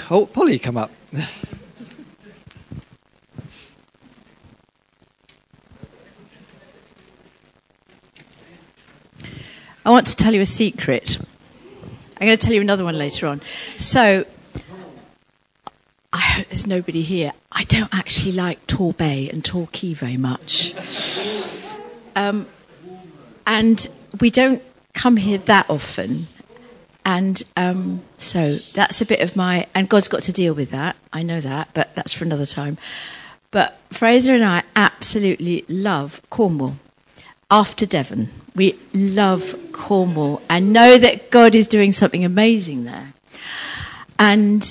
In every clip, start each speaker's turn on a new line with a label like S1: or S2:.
S1: Oh, Polly, come up.
S2: I want to tell you a secret. I'm going to tell you another one later on. So, I hope there's nobody here. I don't actually like Torquay and Torquay very much. And we don't come here that often. And so that's a bit of my... And God's got to deal with that. I know that, but that's for another time. But Fraser and I absolutely love Cornwall. After Devon, we love Cornwall and know that God is doing something amazing there. And,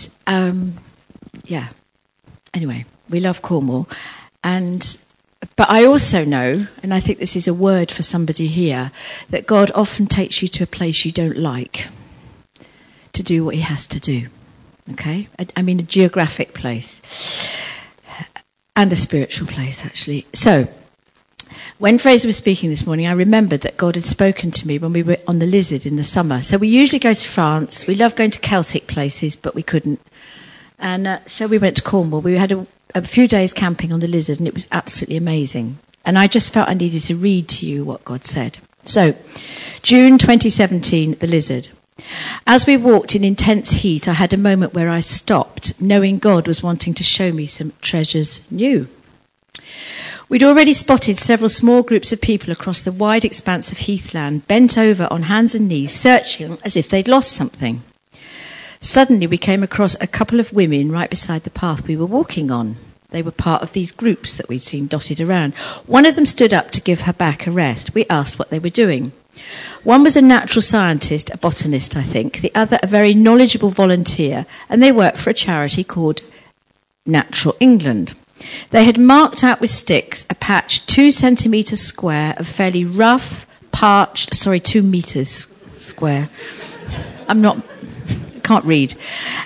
S2: anyway, we love Cornwall. But I also know, and I think this is a word for somebody here, that God often takes you to a place you don't like to do what he has to do. Okay? I mean, a geographic place. And a spiritual place, actually. So, when Fraser was speaking this morning, I remembered that God had spoken to me when we were on the Lizard in the summer. So we usually go to France. We love going to Celtic places, but we couldn't. And so we went to Cornwall. We had a few days camping on the Lizard, and it was absolutely amazing. And I just felt I needed to read to you what God said. So, June 2017, the Lizard. As we walked in intense heat, I had a moment where I stopped, knowing God was wanting to show me some treasures new. We'd already spotted several small groups of people across the wide expanse of heathland, bent over on hands and knees, searching as if they'd lost something. Suddenly we came across a couple of women right beside the path we were walking on. They were part of these groups that we'd seen dotted around. One of them stood up to give her back a rest. We asked what they were doing. One was a natural scientist, a botanist, I think. The other, a very knowledgeable volunteer, and they worked for a charity called Natural England. They had marked out with sticks a patch 2 centimetres square of fairly rough, parched... 2 metres square. Can't read.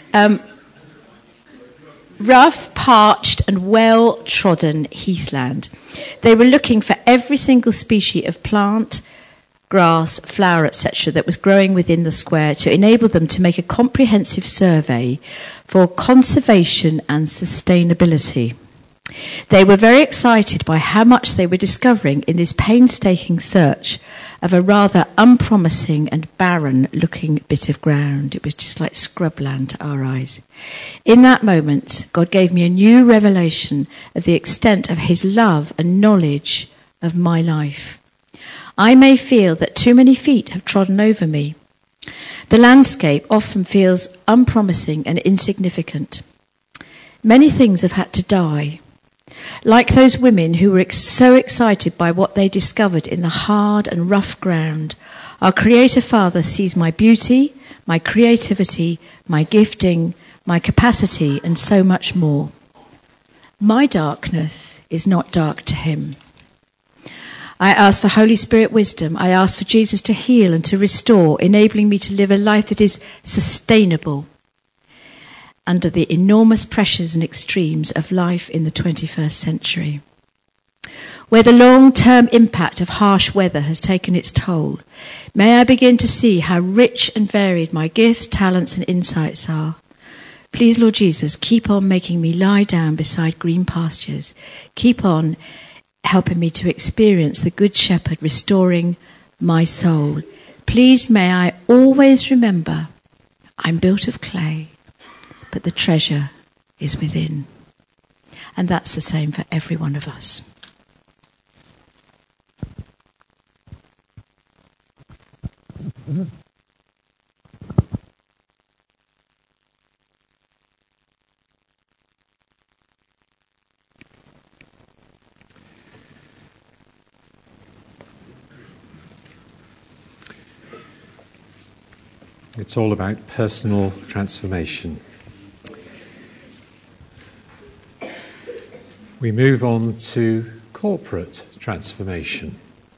S2: Rough, parched and well-trodden heathland. They were looking for every single species of plant, grass, flower, etc. that was growing within the square to enable them to make a comprehensive survey for conservation and sustainability. They were very excited by how much they were discovering in this painstaking search of a rather unpromising and barren-looking bit of ground. It was just like scrubland to our eyes. In that moment, God gave me a new revelation of the extent of his love and knowledge of my life. I may feel that too many feet have trodden over me. The landscape often feels unpromising and insignificant. Many things have had to die. Like those women who were so excited by what they discovered in the hard and rough ground, our Creator Father sees my beauty, my creativity, my gifting, my capacity, and so much more. My darkness is not dark to him. I ask for Holy Spirit wisdom. I ask for Jesus to heal and to restore, enabling me to live a life that is sustainable under the enormous pressures and extremes of life in the 21st century. Where the long-term impact of harsh weather has taken its toll, may I begin to see how rich and varied my gifts, talents and insights are. Please, Lord Jesus, keep on making me lie down beside green pastures. Keep on helping me to experience the Good Shepherd restoring my soul. Please, may I always remember I'm built of clay, but the treasure is within. And that's the same for every one of us.
S3: It's all about personal transformation. We move on to corporate transformation.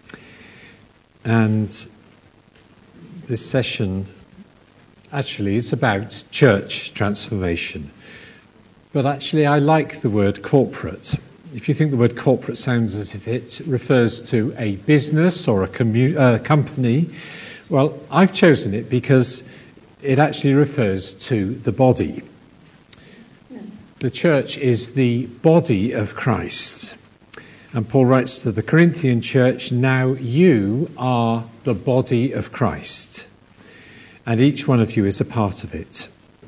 S3: And this session actually is about church transformation. But actually I like the word corporate. If you think the word corporate sounds as if it refers to a business or a company, well, I've chosen it because it actually refers to the body. The church is the body of Christ. And Paul writes to the Corinthian church, now you are the body of Christ. And each one of you is a part of it.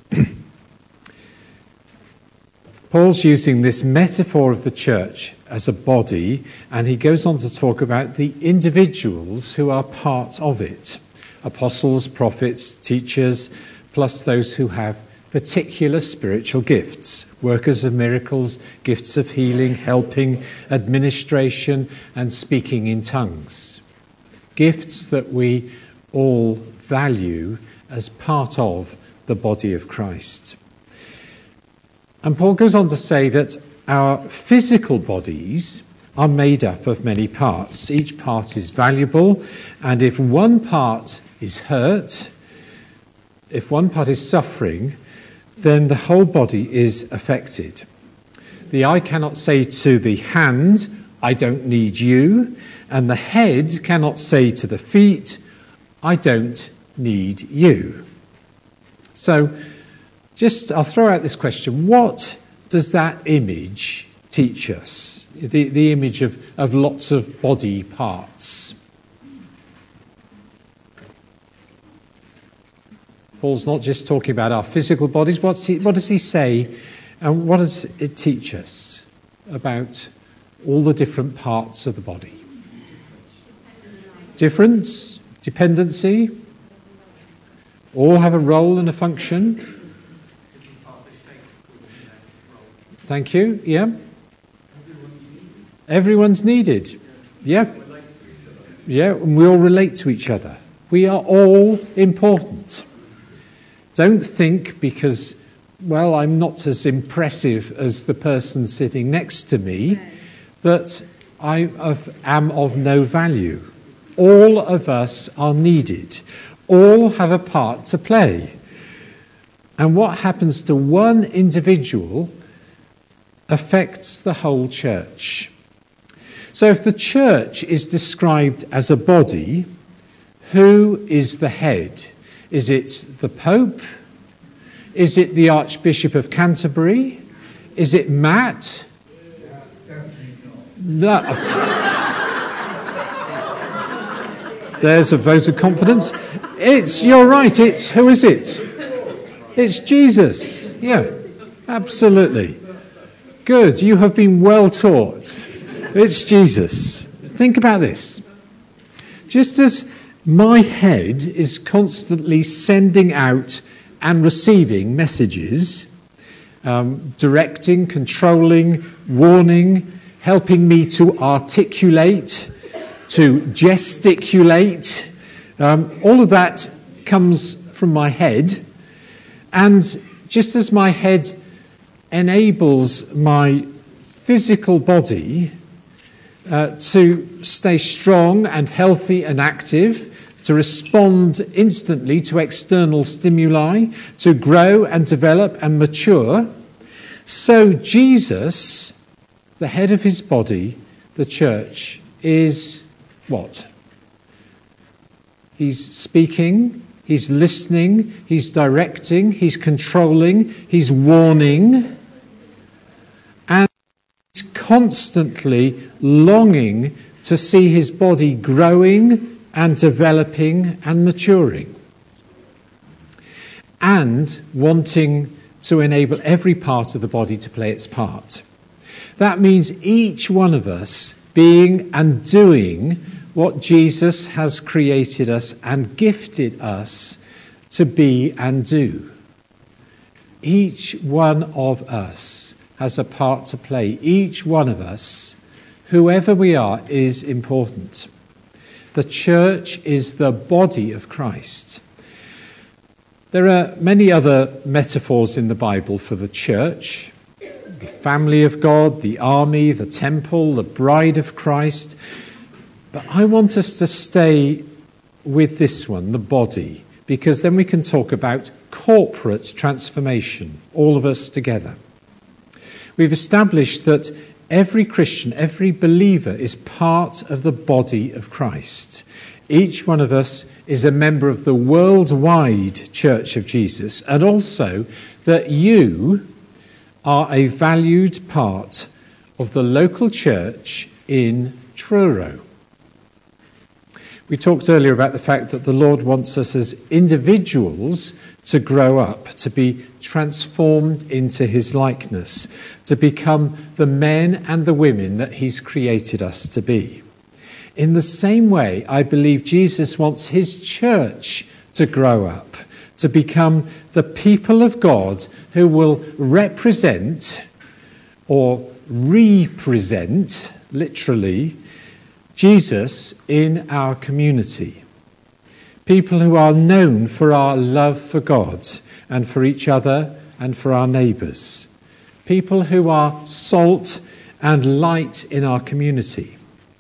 S3: Paul's using this metaphor of the church as a body, and he goes on to talk about the individuals who are part of it. Apostles, prophets, teachers, plus those who have particular spiritual gifts, workers of miracles, gifts of healing, helping, administration, and speaking in tongues. Gifts that we all value as part of the body of Christ. And Paul goes on to say that our physical bodies are made up of many parts. Each part is valuable, and if one part is hurt, if one part is suffering, then the whole body is affected. The eye cannot say to the hand, I don't need you, and the head cannot say to the feet, I don't need you. So, I'll throw out this question. What does that image teach us? The image of lots of body parts. Paul's not just talking about our physical bodies. What does he say, and what does it teach us about all the different parts of the body? Difference, dependency, all have a role and a function. Thank you. Yeah. Everyone's needed. Yeah. Yeah, and we all relate to each other. We are all important. Don't think because, well, I'm not as impressive as the person sitting next to me that I am of no value. All of us are needed. All have a part to play. And what happens to one individual affects the whole church. So if the church is described as a body, who is the head? Is it the Pope? Is it the Archbishop of Canterbury? Is it Matt? No. There's a vote of confidence. You're right, who is it? It's Jesus. Yeah, absolutely. Good, you have been well taught. It's Jesus. Think about this. Just as my head is constantly sending out and receiving messages, directing, controlling, warning, helping me to articulate, to gesticulate, all of that comes from my head. And just as my head enables my physical body to stay strong and healthy and active, to respond instantly to external stimuli, to grow and develop and mature, so Jesus, the head of his body, the church, is what? He's speaking, he's listening, he's directing, he's controlling, he's warning, and he's constantly longing to see his body growing and developing and maturing, and wanting to enable every part of the body to play its part. That means each one of us being and doing what Jesus has created us and gifted us to be and do. Each one of us has a part to play. Each one of us, whoever we are, is important. The church is the body of Christ. There are many other metaphors in the Bible for the church. The family of God, the army, the temple, the bride of Christ. But I want us to stay with this one, the body, because then we can talk about corporate transformation, all of us together. We've established that every Christian, every believer is part of the body of Christ. Each one of us is a member of the worldwide Church of Jesus, and also that you are a valued part of the local church in Truro. We talked earlier about the fact that the Lord wants us as individuals to grow up, to be transformed into his likeness, to become the men and the women that he's created us to be. In the same way, I believe Jesus wants his church to grow up, to become the people of God who will represent or represent, literally, Jesus in our community. People who are known for our love for God and for each other and for our neighbours. People who are salt and light in our community.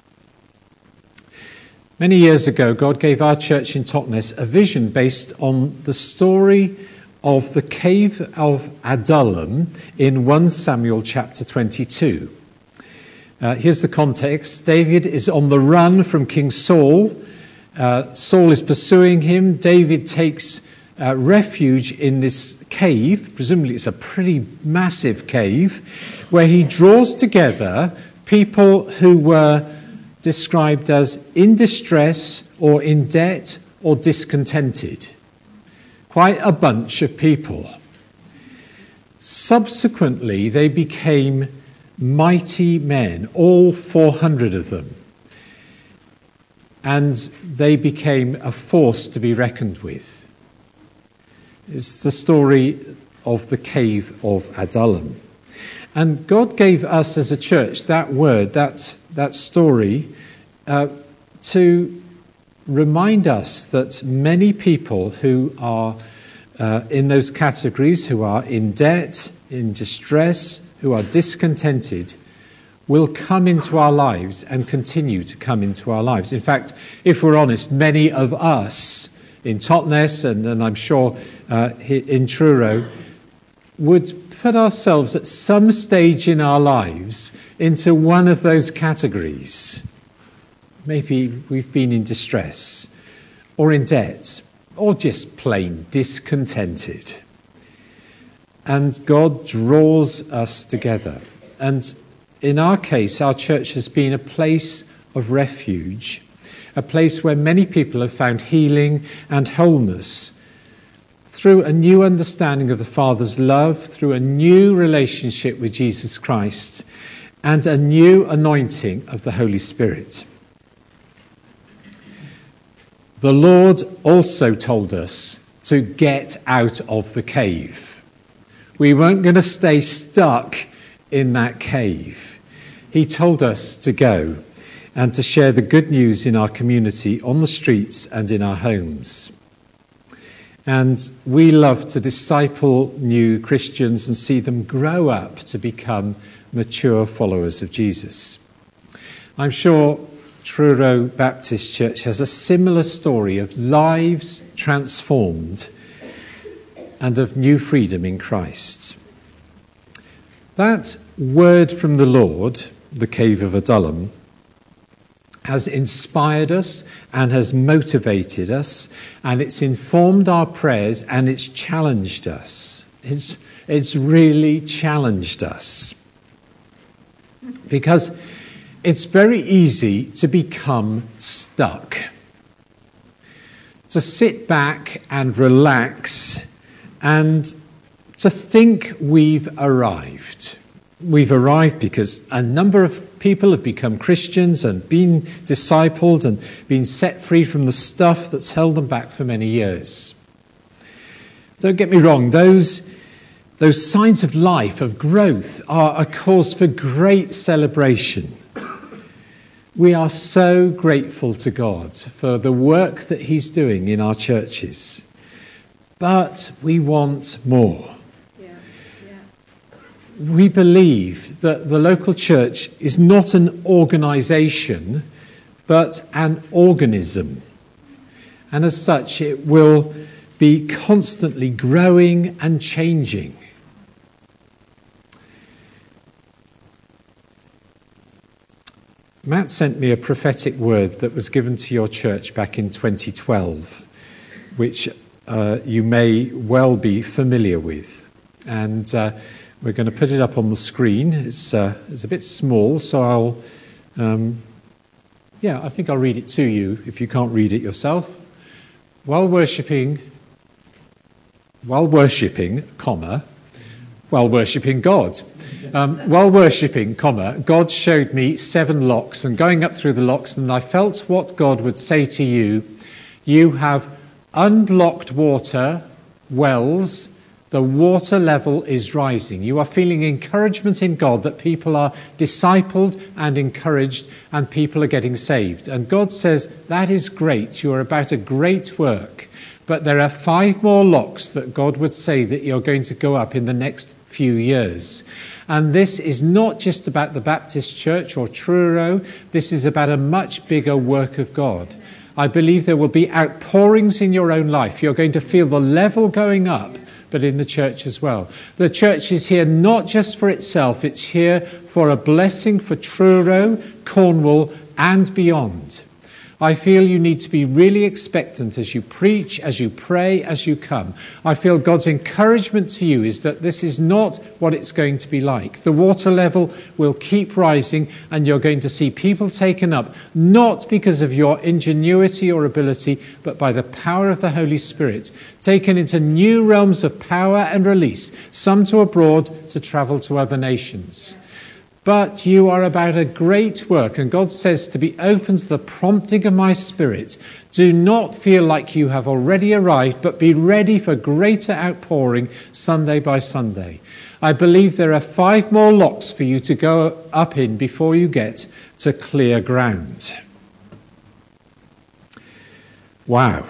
S3: Many years ago, God gave our church in Totnes a vision based on the story of the cave of Adullam in 1 Samuel chapter 22. Here's the context. David is on the run from King Saul. Saul is pursuing him. David takes refuge in this cave. Presumably it's a pretty massive cave, where he draws together people who were described as in distress or in debt or discontented. Quite a bunch of people. Subsequently, they became mighty men, all 400 of them. And they became a force to be reckoned with. It's the story of the cave of Adullam. And God gave us as a church that word, that story, to remind us that many people who are in those categories, who are in debt, in distress, who are discontented, will come into our lives and continue to come into our lives. In fact, if we're honest, many of us in Totnes and I'm sure in Truro would put ourselves at some stage in our lives into one of those categories. Maybe we've been in distress or in debt or just plain discontented. And God draws us together. And in our case, our church has been a place of refuge, a place where many people have found healing and wholeness through a new understanding of the Father's love, through a new relationship with Jesus Christ, and a new anointing of the Holy Spirit. The Lord also told us to get out of the cave. We weren't going to stay stuck in that cave. He told us to go and to share the good news in our community, on the streets and in our homes. And we love to disciple new Christians and see them grow up to become mature followers of Jesus. I'm sure Truro Baptist Church has a similar story of lives transformed and of new freedom in Christ. That word from the Lord, the cave of Adullam, has inspired us and has motivated us, and it's informed our prayers and it's challenged us. It's really challenged us. Because it's very easy to become stuck. To sit back and relax and to think we've arrived. We've arrived because a number of people have become Christians and been discipled and been set free from the stuff that's held them back for many years. Don't get me wrong, those signs of life, of growth, are a cause for great celebration. We are so grateful to God for the work that he's doing in our churches. But we want more. We believe that the local church is not an organisation, but an organism. And as such, it will be constantly growing and changing. Matt sent me a prophetic word that was given to your church back in 2012, which you may well be familiar with. And We're going to put it up on the screen. It's a bit small, so I think I'll read it to you if you can't read it yourself. While worshipping, while worshipping God. While worshipping, God showed me 7 locks, and going up through the locks, and I felt what God would say to you. You have unblocked water, wells. The water level is rising. You are feeling encouragement in God that people are discipled and encouraged and people are getting saved. And God says, that is great. You are about a great work. But there are 5 more locks that God would say that you're going to go up in the next few years. And this is not just about the Baptist Church or Truro. This is about a much bigger work of God. I believe there will be outpourings in your own life. You're going to feel the level going up, but in the church as well. The church is here not just for itself. It's here for a blessing for Truro, Cornwall, and beyond. I feel you need to be really expectant as you preach, as you pray, as you come. I feel God's encouragement to you is that this is not what it's going to be like. The water level will keep rising, and you're going to see people taken up, not because of your ingenuity or ability, but by the power of the Holy Spirit, taken into new realms of power and release, some to abroad, to travel to other nations. But you are about a great work, and God says to be open to the prompting of my Spirit. Do not feel like you have already arrived, but be ready for greater outpouring Sunday by Sunday. I believe there are 5 more locks for you to go up in before you get to clear ground. Wow.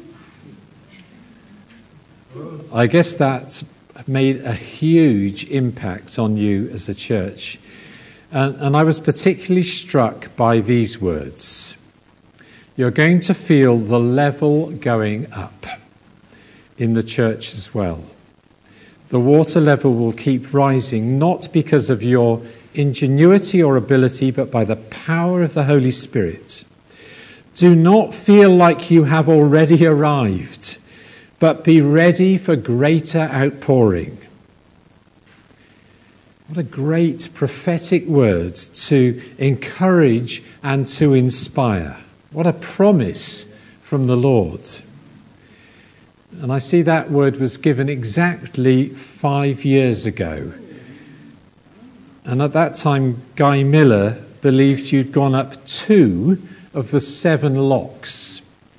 S3: I guess that made a huge impact on you as a church. And I was particularly struck by these words. You're going to feel the level going up in the church as well. The water level will keep rising, not because of your ingenuity or ability, but by the power of the Holy Spirit. Do not feel like you have already arrived, but be ready for greater outpouring. What a great prophetic words to encourage and to inspire. What a promise from the Lord. And I see that word was given exactly 5 years ago. And at that time, Guy Miller believed you'd gone up 2 of the 7 locks.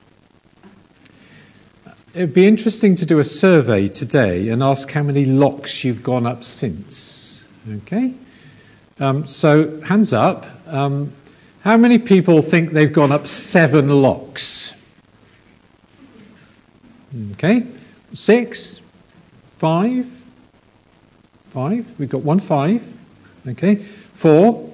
S3: It would be interesting to do a survey today and ask how many locks you've gone up since. Okay, so hands up. How many people think they've gone up 7 locks? Okay, 6, 5. We've got 1 5. Okay, 4.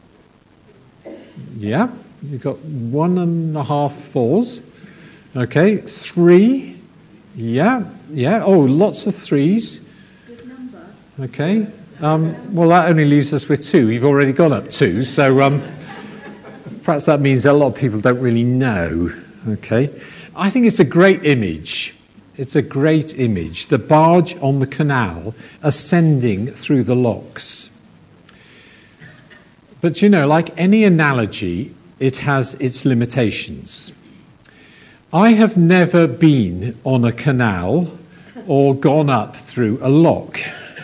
S3: Yeah, you've got 1.5 4s. Okay, 3. Yeah. Oh, lots of 3s.
S1: Good number.
S3: Okay. Well, that only leaves us with 2. You've already gone up 2, so perhaps that means that a lot of people don't really know. Okay, I think it's a great image. It's a great image. The barge on the canal ascending through the locks. But like any analogy, it has its limitations. I have never been on a canal or gone up through a lock.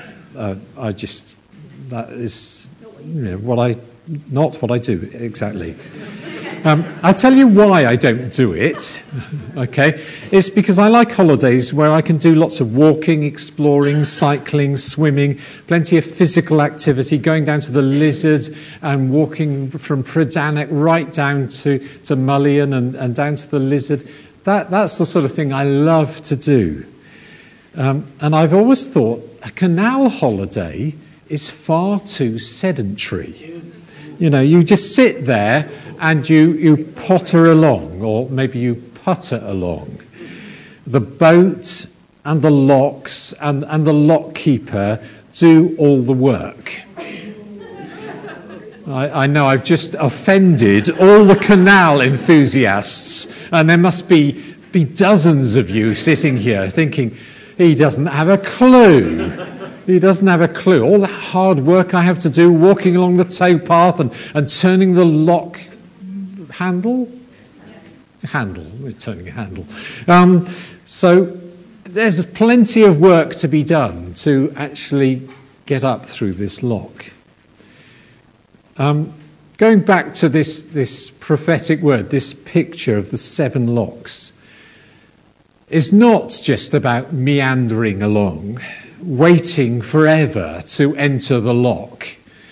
S3: That is not what I do exactly. I tell you why I don't do it, okay? It's because I like holidays where I can do lots of walking, exploring, cycling, swimming, plenty of physical activity, going down to the Lizard and walking from Prydanek right down to Mullion and down to the Lizard. That's the sort of thing I love to do. And I've always thought a canal holiday is far too sedentary. You just sit there and you potter along, or maybe you putter along. The boat and the locks and the lock keeper do all the work. I know I've just offended all the canal enthusiasts, and there must be dozens of you sitting here thinking, he doesn't have a clue. He doesn't have a clue. All that hard work I have to do, walking along the towpath and turning the lock handle. We're turning a handle. So there's plenty of work to be done to actually get up through this lock. Going back to this prophetic word, this picture of the 7 locks, is not just about meandering along, waiting forever to enter the lock.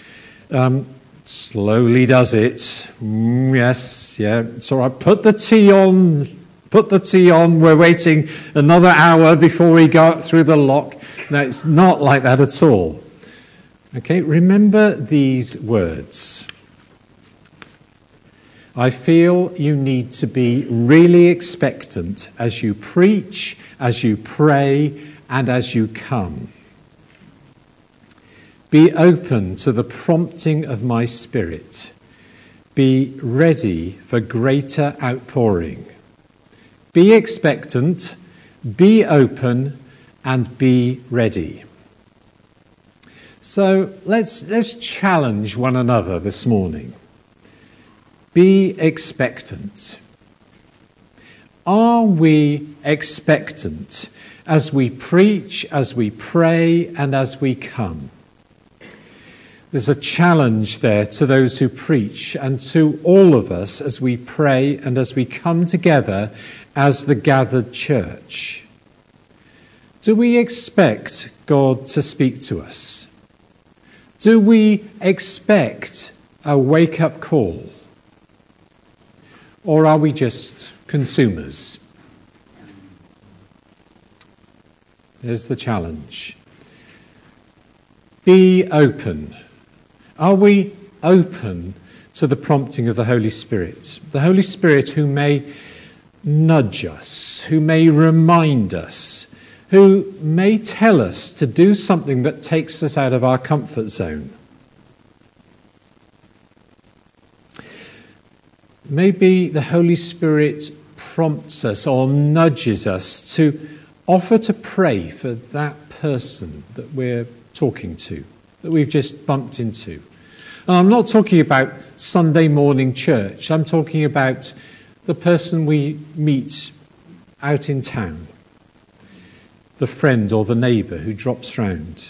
S3: Slowly does it. Yes, yeah, it's all right. Put the tea on. We're waiting another hour before we go up through the lock. No, it's not like that at all. Okay, remember these words. I feel you need to be really expectant as you preach, as you pray, and as you come. Be open to the prompting of my Spirit. Be ready for greater outpouring. Be expectant, be open, and be ready. So let's challenge one another this morning. Be expectant. Are we expectant as we preach, as we pray, and as we come? There's a challenge there to those who preach and to all of us as we pray and as we come together as the gathered church. Do we expect God to speak to us? Do we expect a wake-up call? Or are we just consumers? There's the challenge. Be open. Are we open to the prompting of the Holy Spirit? The Holy Spirit who may nudge us, who may remind us, who may tell us to do something that takes us out of our comfort zone. Maybe the Holy Spirit prompts us or nudges us to offer to pray for that person that we're talking to, that we've just bumped into. And I'm not talking about Sunday morning church. I'm talking about the person we meet out in town, the friend or the neighbour who drops round.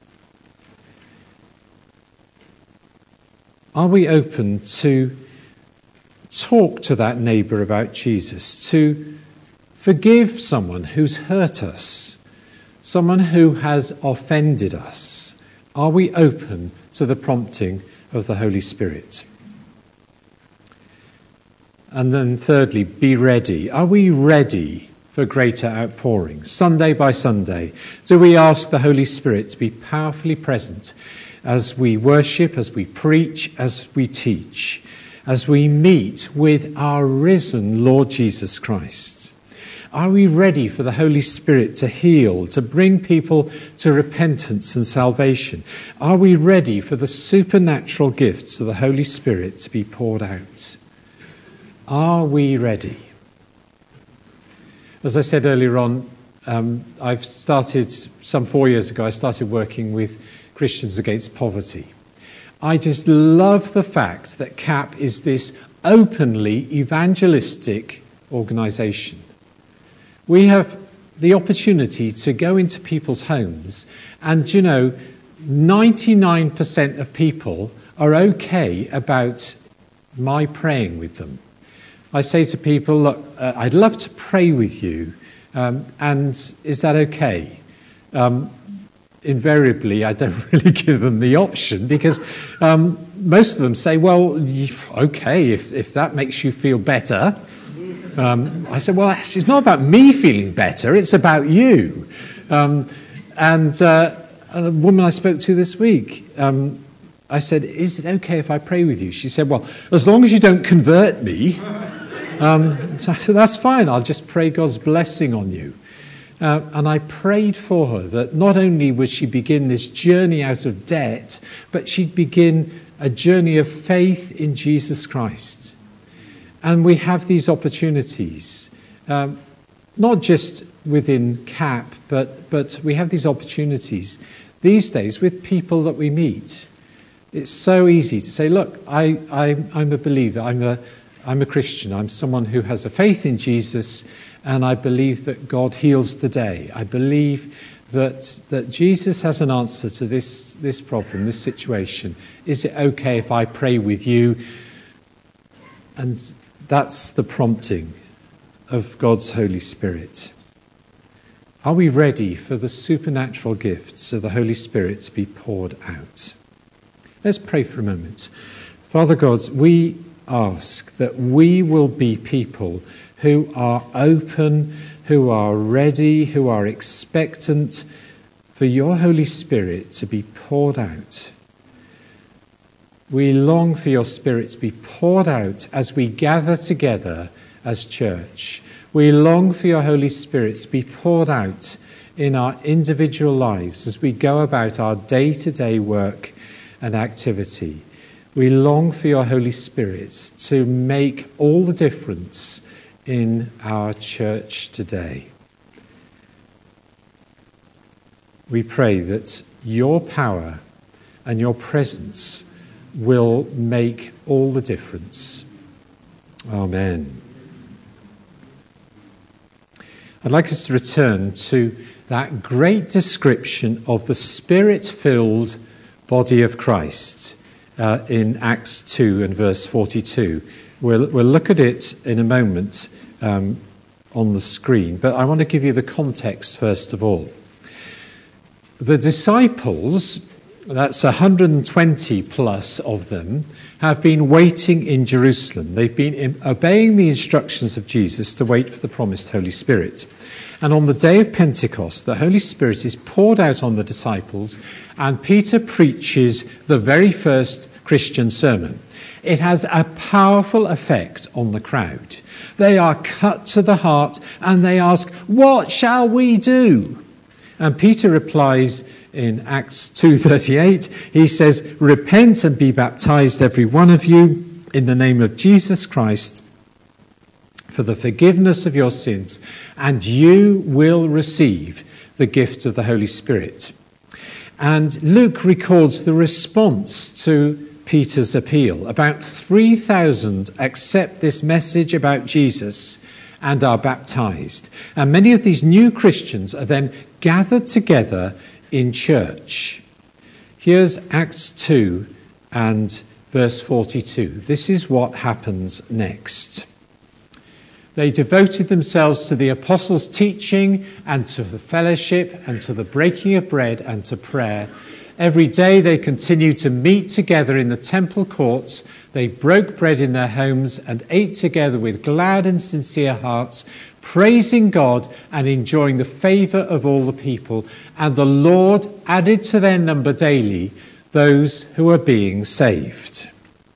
S3: Are we open to talk to that neighbour about Jesus, to forgive someone who's hurt us, someone who has offended us? Are we open to the prompting of the Holy Spirit? And then thirdly, be ready. Are we ready for greater outpouring? Sunday by Sunday, do we ask the Holy Spirit to be powerfully present as we worship, as we preach, as we teach, as we meet with our risen Lord Jesus Christ? Are we ready for the Holy Spirit to heal, to bring people to repentance and salvation? Are we ready for the supernatural gifts of the Holy Spirit to be poured out? Are we ready? As I said earlier on, I've started, some 4 years ago, I started working with Christians Against Poverty. I just love the fact that CAP is this openly evangelistic organisation. We have the opportunity to go into people's homes and, 99% of people are okay about my praying with them. I say to people, look, I'd love to pray with you, and is that okay? Invariably, I don't really give them the option because most of them say, well, okay, if that makes you feel better. I said, well, actually, it's not about me feeling better, it's about you. And a woman I spoke to this week, I said, is it okay if I pray with you? She said, well, as long as you don't convert me. So I said, that's fine, I'll just pray God's blessing on you. And I prayed for her that not only would she begin this journey out of debt, but she'd begin a journey of faith in Jesus Christ. And we have these opportunities, not just within CAP, but we have these opportunities these days with people that we meet. It's so easy to say, look, I'm a believer, I'm a Christian, I'm someone who has a faith in Jesus, and I believe that God heals today. I believe that Jesus has an answer to this problem, this situation. Is it okay if I pray with you? And that's the prompting of God's Holy Spirit. Are we ready for the supernatural gifts of the Holy Spirit to be poured out? Let's pray for a moment. Father God, we ask that we will be people who are open, who are ready, who are expectant for your Holy Spirit to be poured out. We long for your Spirit to be poured out as we gather together as church. We long for your Holy Spirit to be poured out in our individual lives as we go about our day-to-day work and activity. We long for your Holy Spirit to make all the difference in our church today. We pray that your power and your presence will make all the difference. Amen. I'd like us to return to that great description of the Spirit-filled body of Christ in Acts 2 and verse 42. We'll look at it in a moment on the screen, but I want to give you the context first of all. The disciples, that's 120 plus of them, have been waiting in Jerusalem. They've been obeying the instructions of Jesus to wait for the promised Holy Spirit. And on the day of Pentecost, the Holy Spirit is poured out on the disciples, and Peter preaches the very first Christian sermon. It has a powerful effect on the crowd. They are cut to the heart, and they ask, "What shall we do?" And Peter replies in Acts 2:38, he says, "Repent and be baptized, every one of you, in the name of Jesus Christ, for the forgiveness of your sins, and you will receive the gift of the Holy Spirit." And Luke records the response to Peter's appeal. About 3,000 accept this message about Jesus and are baptized. And many of these new Christians are then gathered together in church. Here's Acts 2 and verse 42. This is what happens next. They devoted themselves to the apostles' teaching and to the fellowship and to the breaking of bread and to prayer. Every day they continued to meet together in the temple courts. They broke bread in their homes and ate together with glad and sincere hearts, praising God and enjoying the favour of all the people. And the Lord added to their number daily those who were being saved.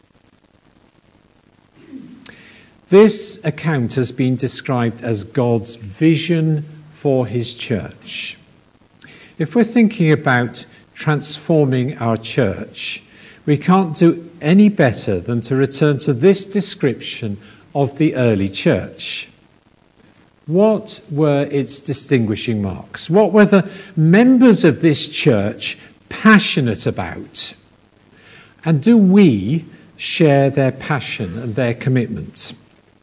S3: This account has been described as God's vision for his church. If we're thinking about transforming our church, we can't do any better than to return to this description of the early church. What were its distinguishing marks? What were the members of this church passionate about? And do we share their passion and their commitments?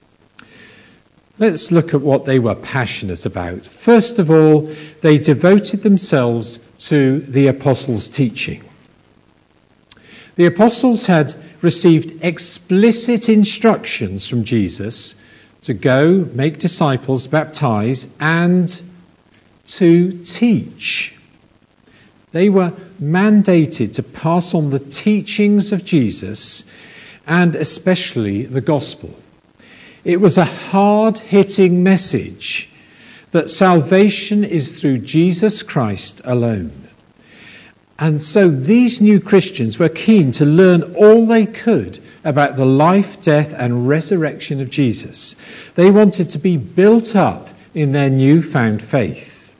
S3: Let's look at what they were passionate about. First of all, they devoted themselves to the apostles' teaching. The apostles had received explicit instructions from Jesus to go, make disciples, baptize, and to teach. They were mandated to pass on the teachings of Jesus and especially the gospel. It was a hard-hitting message that salvation is through Jesus Christ alone. And so these new Christians were keen to learn all they could about the life, death, and resurrection of Jesus. They wanted to be built up in their newfound faith.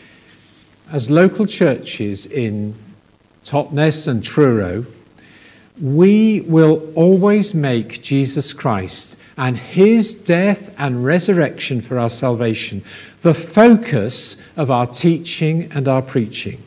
S3: As local churches in Totnes and Truro, we will always make Jesus Christ and his death and resurrection for our salvation the focus of our teaching and our preaching.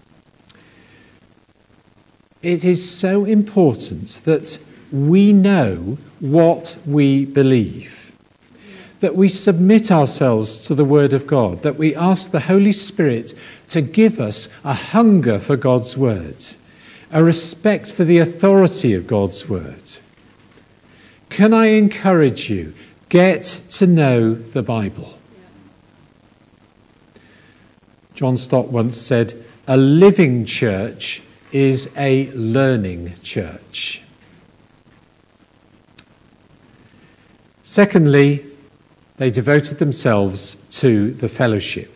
S3: It is so important that we know what we believe, that we submit ourselves to the Word of God, that we ask the Holy Spirit to give us a hunger for God's Word, a respect for the authority of God's Word. Can I encourage you, get to know the Bible? John Stott once said, "A living church is a learning church." Secondly, they devoted themselves to the fellowship.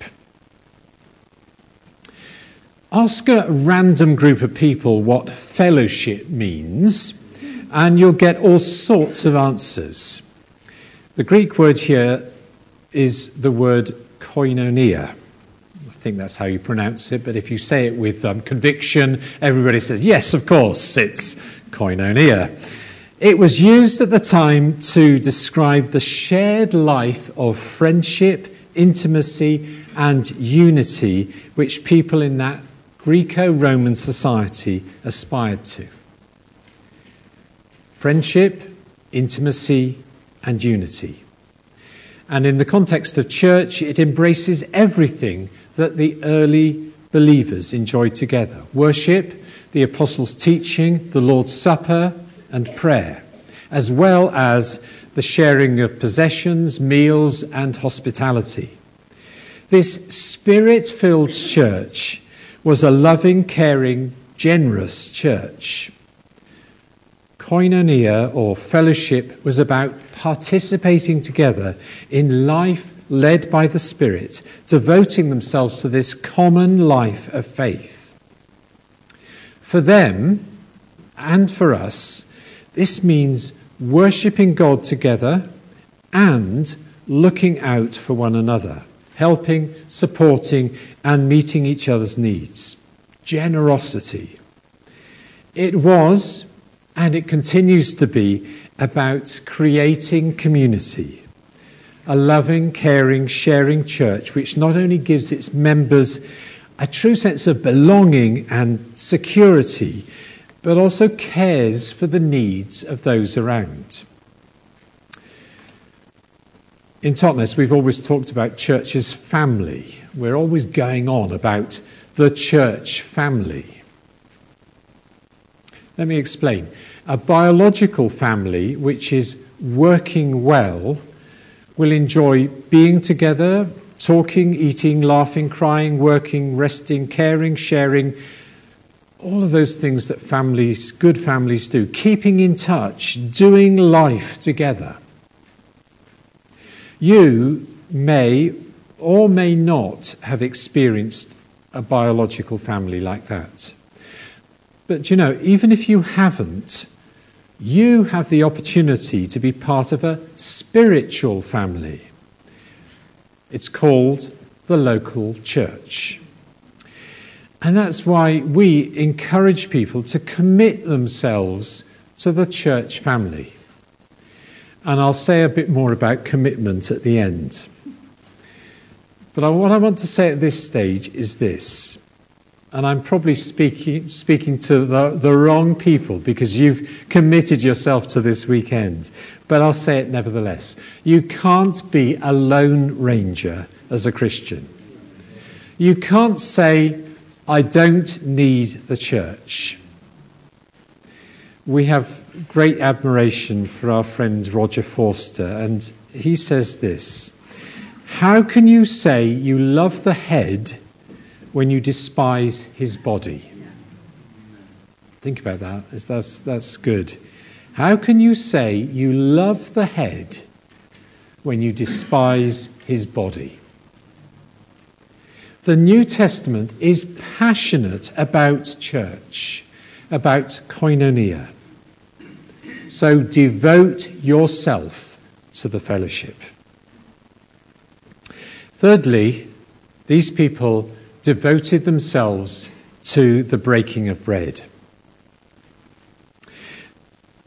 S3: Ask a random group of people what fellowship means, and you'll get all sorts of answers. The Greek word here is the word koinonia. I think that's how you pronounce it, but if you say it with conviction, everybody says, yes, of course, it's koinonia. It was used at the time to describe the shared life of friendship, intimacy, and unity which people in that Greco-Roman society aspired to. Friendship, intimacy, and unity. And in the context of church, it embraces everything that the early believers enjoyed together. Worship, the apostles' teaching, the Lord's Supper, and prayer, as well as the sharing of possessions, meals, and hospitality. This spirit-filled church was a loving, caring, generous church. Koinonia, or fellowship, was about participating together in life led by the Spirit, devoting themselves to this common life of faith. For them, and for us, this means worshipping God together and looking out for one another, helping, supporting, and meeting each other's needs. Generosity. It was, and it continues to be, about creating community. A loving, caring, sharing church which not only gives its members a true sense of belonging and security, but also cares for the needs of those around. In Totnes, we've always talked about church as family. We're always going on about the church family. Let me explain. A biological family which is working well will enjoy being together, talking, eating, laughing, crying, working, resting, caring, sharing, all of those things that families, good families do, keeping in touch, doing life together. You may or may not have experienced a biological family like that. But you know, even if you haven't, you have the opportunity to be part of a spiritual family. It's called the local church. And that's why we encourage people to commit themselves to the church family. And I'll say a bit more about commitment at the end. But what I want to say at this stage is this. And I'm probably speaking to the wrong people because you've committed yourself to this weekend. But I'll say it nevertheless. You can't be a lone ranger as a Christian. You can't say, I don't need the church. We have great admiration for our friend Roger Forster, and he says this: how can you say you love the head when you despise his body? Think about that. That's good. How can you say you love the head when you despise his body? The New Testament is passionate about church, about koinonia. So devote yourself to the fellowship. Thirdly, these people devoted themselves to the breaking of bread.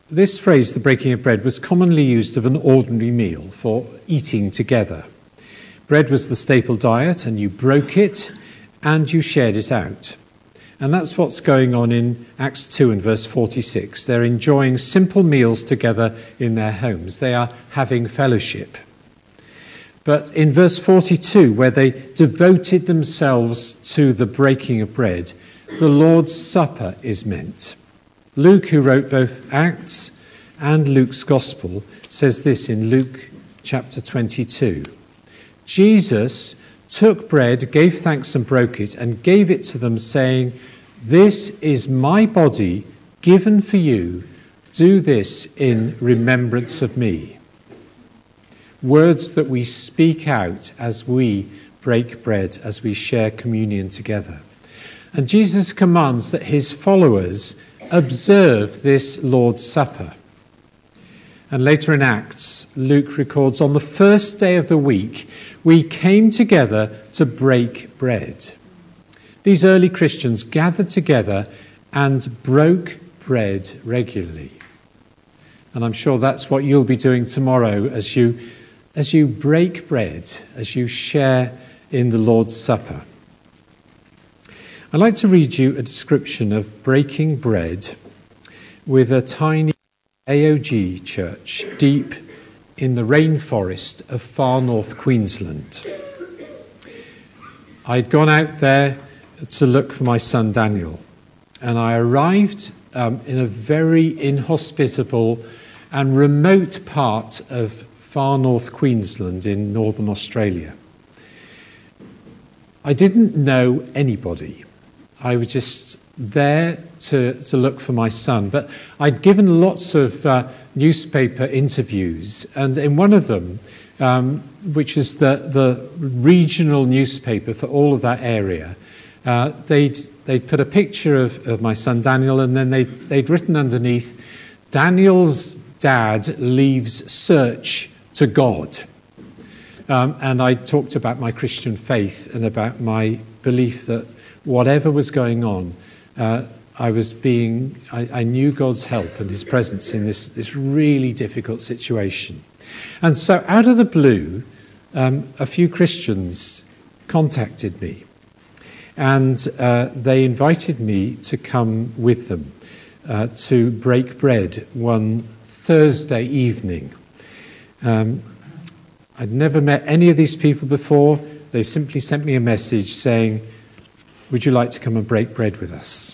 S3: This phrase, the breaking of bread, was commonly used of an ordinary meal for eating together. Bread was the staple diet, and you broke it and you shared it out. And that's what's going on in Acts 2 and verse 46. They're enjoying simple meals together in their homes. They are having fellowship. But in verse 42, where they devoted themselves to the breaking of bread, the Lord's Supper is meant. Luke, who wrote both Acts and Luke's Gospel, says this in Luke chapter 22. Jesus took bread, gave thanks and broke it, and gave it to them, saying, "This is my body given for you. Do this in remembrance of me." Words that we speak out as we break bread, as we share communion together. And Jesus commands that his followers observe this Lord's Supper. And later in Acts, Luke records, on the first day of the week, we came together to break bread. These early Christians gathered together and broke bread regularly. And I'm sure that's what you'll be doing tomorrow as you break bread, as you share in the Lord's Supper. I'd like to read you a description of breaking bread with a tiny AOG church deep in the rainforest of far north Queensland. I'd gone out there to look for my son Daniel, and I arrived in a very inhospitable and remote part of far north Queensland in northern Australia. I didn't know anybody. I was just there to look for my son, but I'd given lots of newspaper interviews, and in one of them, which is the regional newspaper for all of that area, they'd put a picture of my son Daniel, and then they'd written underneath, "Daniel's dad leaves search to God." And I talked about my Christian faith and about my belief that whatever was going on, I knew God's help and his presence in this really difficult situation. And so out of the blue, a few Christians contacted me, and they invited me to come with them to break bread one Thursday evening. I'd never met any of these people before. They simply sent me a message saying, "Would you like to come and break bread with us?"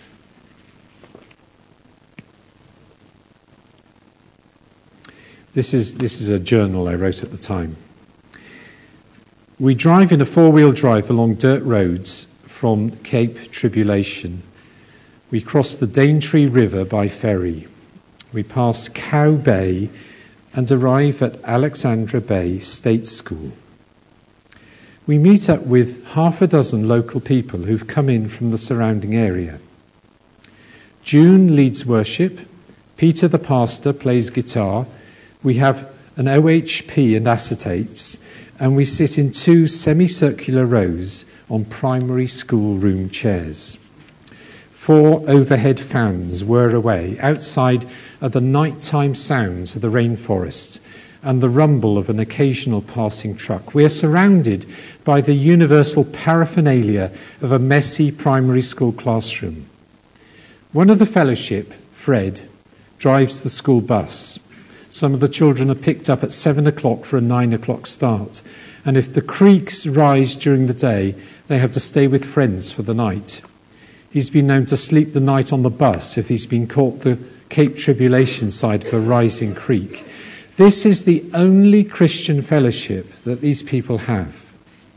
S3: This is a journal I wrote at the time. "We drive in a four-wheel drive along dirt roads from Cape Tribulation. We cross the Daintree River by ferry. We pass Cow Bay and arrive at Alexandra Bay State School. We meet up with half a dozen local people who've come in from the surrounding area. June leads worship. Peter the pastor plays guitar. We have an OHP and acetates, and we sit in two semicircular rows on primary school room chairs. 4 overhead fans whir away. Outside are the nighttime sounds of the rainforest and the rumble of an occasional passing truck. We are surrounded by the universal paraphernalia of a messy primary school classroom. One of the fellowship, Fred, drives the school bus. Some of the children are picked up at 7 o'clock for a 9 o'clock start. And if the creeks rise during the day, they have to stay with friends for the night. He's been known to sleep the night on the bus if he's been caught the Cape Tribulation side of a rising creek. This is the only Christian fellowship that these people have.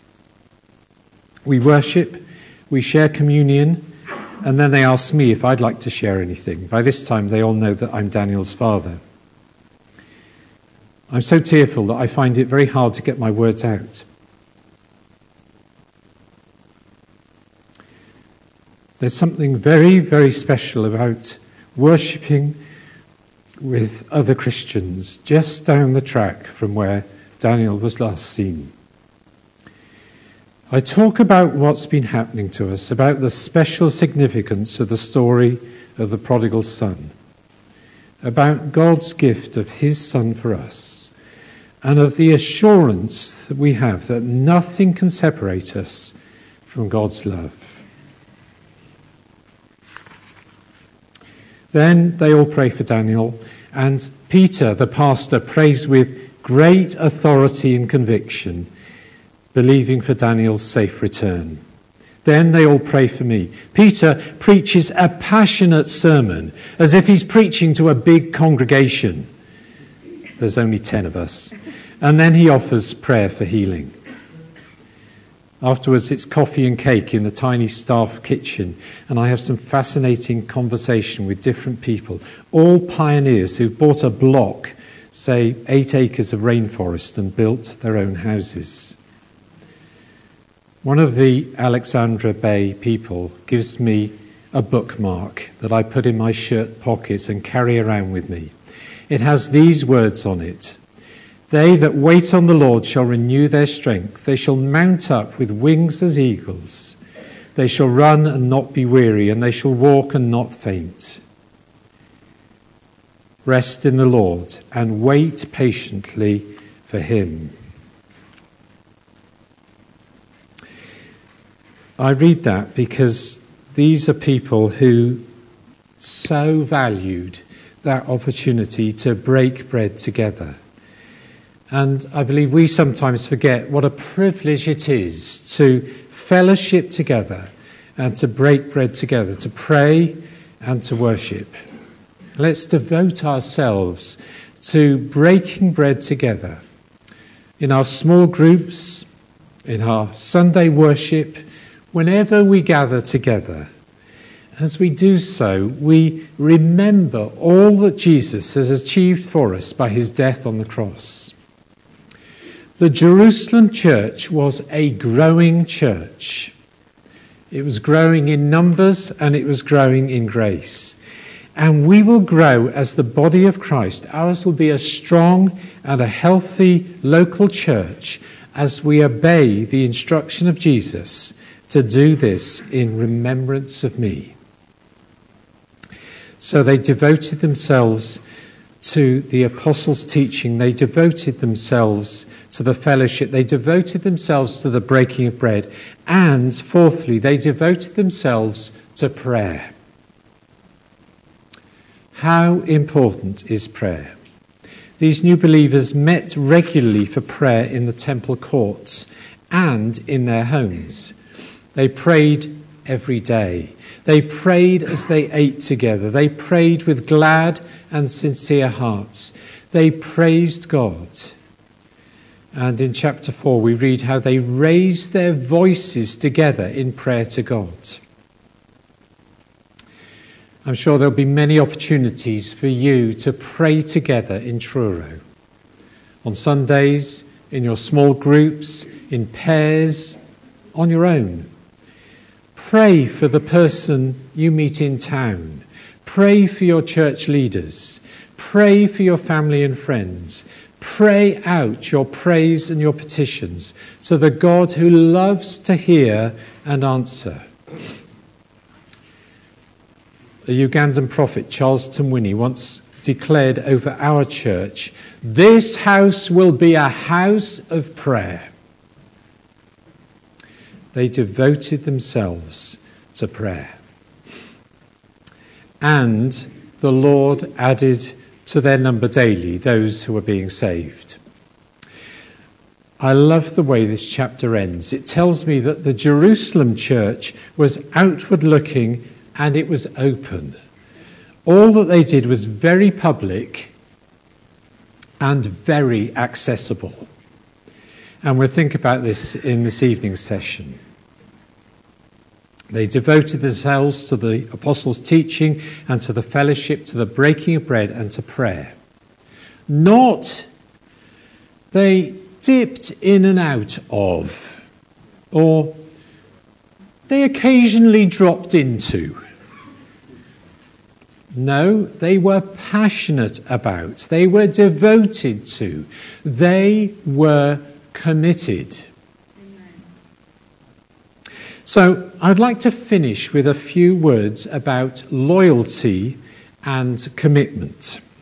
S3: We worship, we share communion, and then they ask me if I'd like to share anything. By this time, they all know that I'm Daniel's father. I'm so tearful that I find it very hard to get my words out. There's something very, very special about worshipping with other Christians just down the track from where Daniel was last seen. I talk about what's been happening to us, about the special significance of the story of the prodigal son. about God's gift of his Son for us, and of the assurance that we have that nothing can separate us from God's love. Then they all pray for Daniel, and Peter, the pastor, prays with great authority and conviction, believing for Daniel's safe return. Then they all pray for me. Peter preaches a passionate sermon, as if he's preaching to a big congregation. There's only 10 of us. And then he offers prayer for healing. Afterwards, it's coffee and cake in the tiny staff kitchen, and I have some fascinating conversation with different people, all pioneers who've bought a block, say 8 acres of rainforest, and built their own houses. One of the Alexandra Bay people gives me a bookmark that I put in my shirt pocket and carry around with me. It has these words on it: "They that wait on the Lord shall renew their strength. They shall mount up with wings as eagles. They shall run and not be weary, and they shall walk and not faint." Rest in the Lord and wait patiently for him. I read that because these are people who so valued that opportunity to break bread together. And I believe we sometimes forget what a privilege it is to fellowship together and to break bread together, to pray and to worship. Let's devote ourselves to breaking bread together in our small groups, in our Sunday worship, whenever we gather together. As we do so, we remember all that Jesus has achieved for us by his death on the cross. The Jerusalem church was a growing church. It was growing in numbers and it was growing in grace. And we will grow as the body of Christ. Ours will be a strong and a healthy local church as we obey the instruction of Jesus to do this in remembrance of me. So they devoted themselves to the apostles' teaching. They devoted themselves to the fellowship. They devoted themselves to the breaking of bread. And fourthly, they devoted themselves to prayer. How important is prayer? These new believers met regularly for prayer in the temple courts and in their homes. They prayed every day. They prayed as they ate together. They prayed with glad and sincere hearts. They praised God. And in chapter 4, we read how they raised their voices together in prayer to God. I'm sure there'll be many opportunities for you to pray together in Truro. On Sundays, in your small groups, in pairs, on your own. Pray for the person you meet in town. Pray for your church leaders. Pray for your family and friends. Pray out your praise and your petitions to the God who loves to hear and answer. The Ugandan prophet Charles Tumwini once declared over our church, "This house will be a house of prayer." They devoted themselves to prayer. And the Lord added to their number daily those who were being saved. I love the way this chapter ends. It tells me that the Jerusalem church was outward looking and it was open. All that they did was very public and very accessible. And we'll think about this in this evening's session. They devoted themselves to the apostles' teaching and to the fellowship, to the breaking of bread and to prayer. Not they dipped in and out of, or they occasionally dropped into. No, they were passionate about, they were devoted to, they were committed. So I'd like to finish with a few words about loyalty and commitment.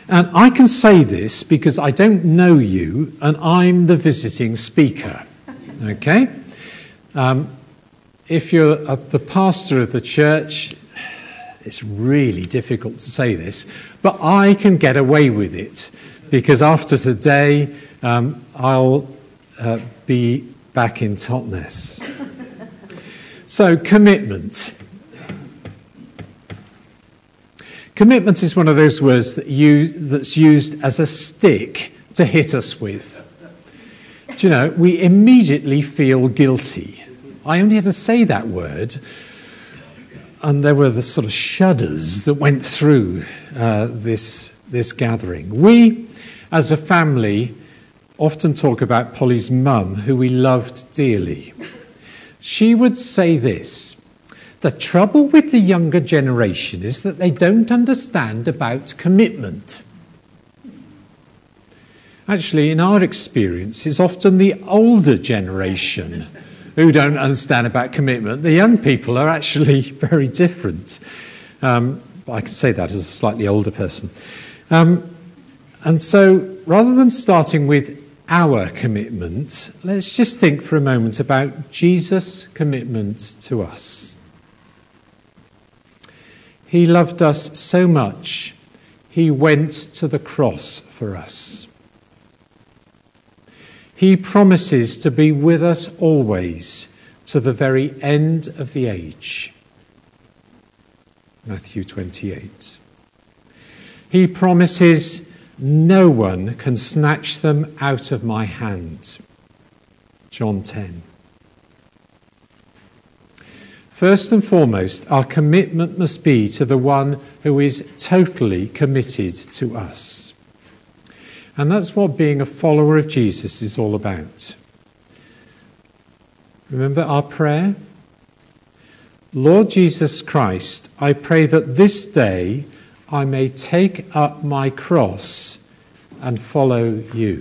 S3: And I can say this because I don't know you and I'm the visiting speaker. Okay? If you're the pastor of the church, it's really difficult to say this, but I can get away with it because after today, I'll be back in Totnes. So, commitment. Commitment is one of those words that's used as a stick to hit us with. Do you know, we immediately feel guilty. I only had to say that word, and there were the sort of shudders that went through this gathering. We, as a family, often talk about Polly's mum, who we loved dearly. She would say this: the trouble with the younger generation is that they don't understand about commitment. Actually, in our experience, it's often the older generation who don't understand about commitment. The young people are actually very different. I can say that as a slightly older person. And so, rather than starting with our commitment, let's just think for a moment about Jesus' commitment to us. He loved us so much, he went to the cross for us. He promises to be with us always to the very end of the age. Matthew 28. He promises no one can snatch them out of my hand. John 10. First and foremost, our commitment must be to the one who is totally committed to us. And that's what being a follower of Jesus is all about. Remember our prayer? Lord Jesus Christ, I pray that this day I may take up my cross and follow you.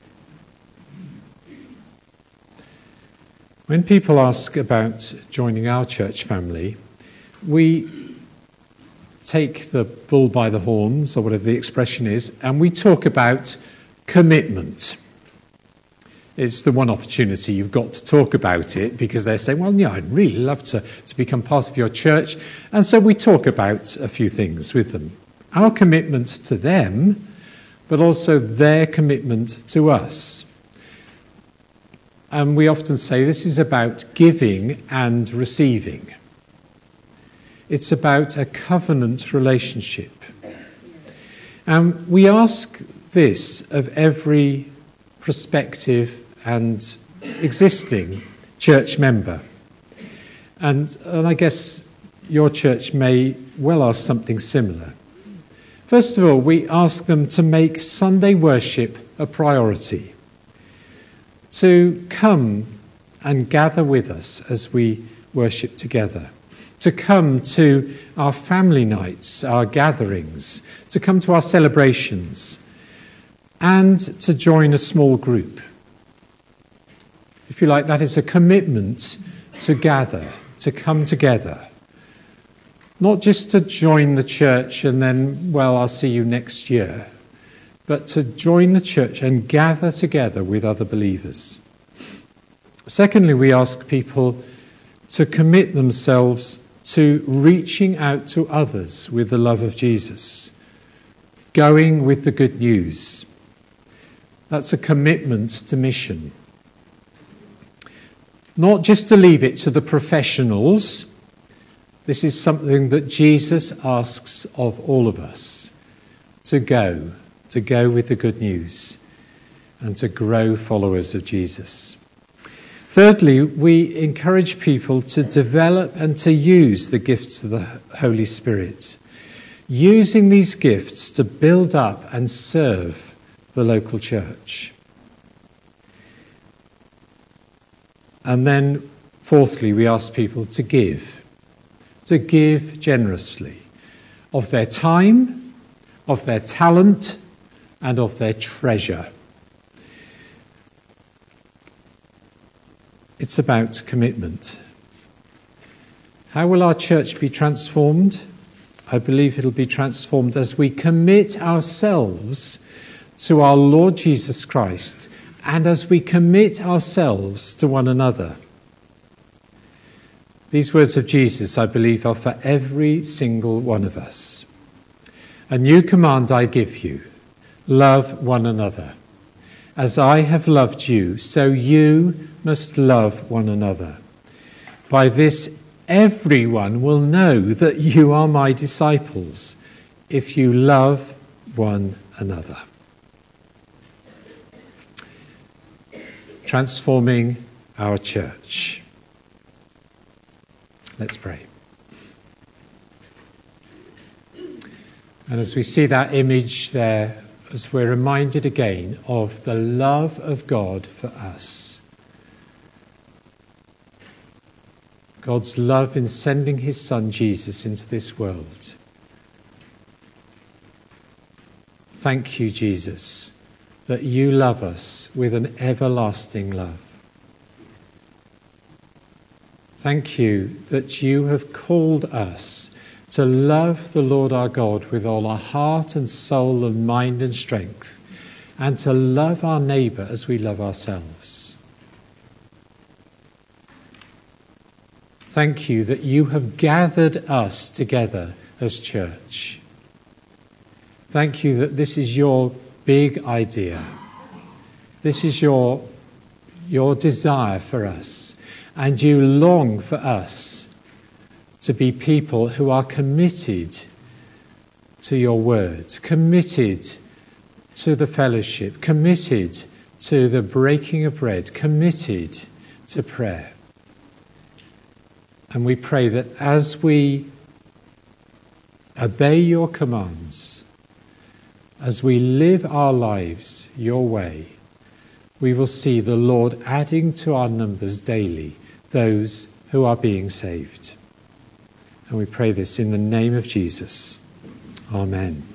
S3: When people ask about joining our church family, we take the bull by the horns, or whatever the expression is, and we talk about commitment. It's the one opportunity you've got to talk about it, because they're saying, well, yeah, I'd really love to become part of your church. And so we talk about a few things with them. Our commitment to them, but also their commitment to us. And we often say this is about giving and receiving. It's about a covenant relationship. And we ask this of every prospective and existing church member. And I guess your church may well ask something similar. First of all, we ask them to make Sunday worship a priority, to come and gather with us as we worship together, to come to our family nights, our gatherings, to come to our celebrations, and to join a small group. If you like, that is a commitment to gather, to come together. Not just to join the church and then, well, I'll see you next year, but to join the church and gather together with other believers. Secondly, we ask people to commit themselves to reaching out to others with the love of Jesus, going with the good news. That's a commitment to mission. Not just to leave it to the professionals. This is something that Jesus asks of all of us, to go with the good news and to grow followers of Jesus. Thirdly, we encourage people to develop and to use the gifts of the Holy Spirit, using these gifts to build up and serve the local church. And then, fourthly, we ask people to give generously of their time, of their talent, and of their treasure. It's about commitment. How will our church be transformed? I believe it'll be transformed as we commit ourselves to our Lord Jesus Christ and as we commit ourselves to one another. These words of Jesus, I believe, are for every single one of us. A new command I give you, love one another. As I have loved you, so you must love one another. By this, everyone will know that you are my disciples, if you love one another. Transforming our church. Let's pray. And as we see that image there, as we're reminded again of the love of God for us, God's love in sending his Son Jesus into this world. Thank you, Jesus, that you love us with an everlasting love. Thank you that you have called us to love the Lord our God with all our heart and soul and mind and strength, and to love our neighbour as we love ourselves. Thank you that you have gathered us together as church. Thank you that this is your big idea. This is your desire for us, and you long for us to be people who are committed to your word, committed to the fellowship, committed to the breaking of bread, committed to prayer. And we pray that as we obey your commands, as we live our lives your way, we will see the Lord adding to our numbers daily those who are being saved. And we pray this in the name of Jesus. Amen.